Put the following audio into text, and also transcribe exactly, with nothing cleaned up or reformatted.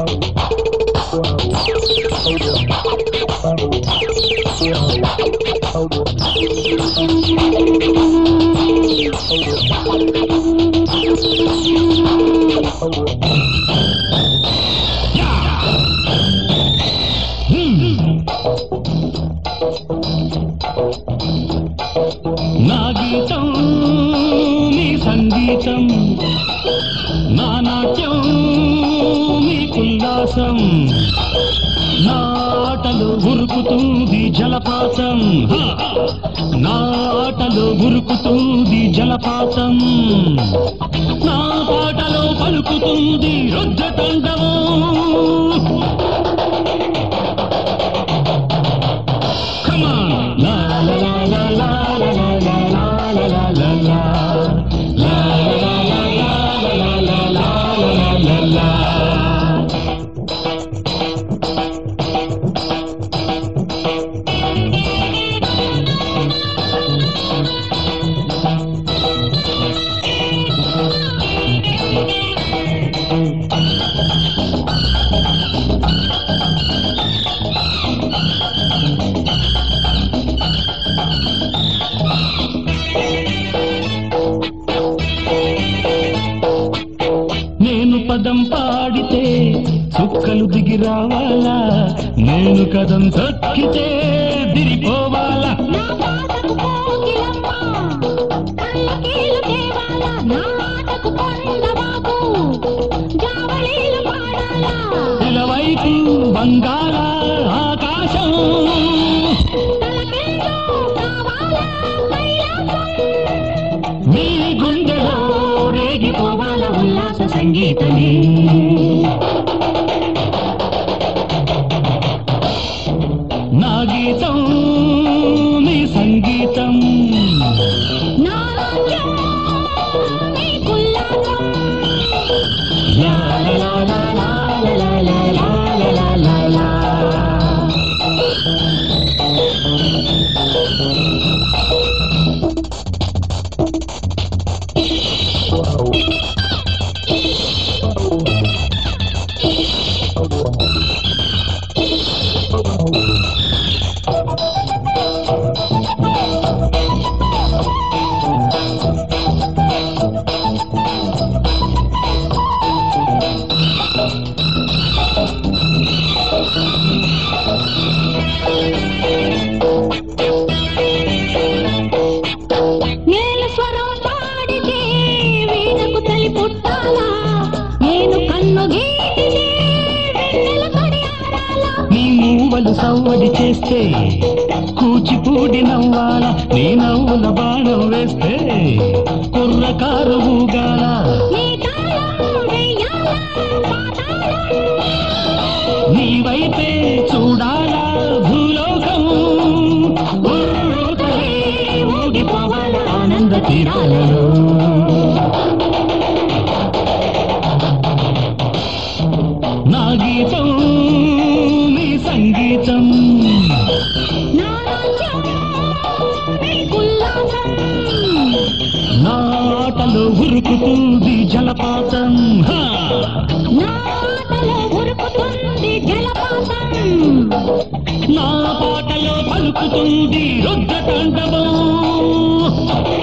నా గీతం నీ సంగీతం, నా నాట్యం నీకుల్లాసం, నా ఆటలో ఉరుకుతుంది జలపాతం, నా ఆటలో ఉరుకుతుంది జలపాతం, నా పాటలో పలుకుతుంది రుద్రతాండవం. Come on, la la la la la la la la la la la la la la la la la la. నేను పదం పాడితే చుక్కలు దిగి రావాలా, నేను కదం తొక్కితే దిరిపోవాలా. ఇలవైపు బంగాళ ఆకాశం, మీ గుండెలో రేగిపోవాల ఉల్లాస సంగీతమే. నా గీతం నీ సంగీతం, లా లా లా లా లా లా లా లా లా. నేను స్వరం పాడితే వీణకు తలి పుట్టాలా, నేను కన్ను గీటితే వెన్నెల కొడియాడాలా. నీ మూవలు సవ్వడి చేస్తే కూచిపూడి నవ్వాల, నీ నవ్వుల బాణం వేస్తే కుర్రకారు ఊగాల. నీ వైపే చూడాలా భూలోకం, ఊగిపోవాల ఆనంద తీరాలలో. నా గీతం నీ సంగీతం, నా ఆటలో ఉరుకుతుంది జలపాతం, నా పాటలో పలుకుతుంది రుద్రతాండవం.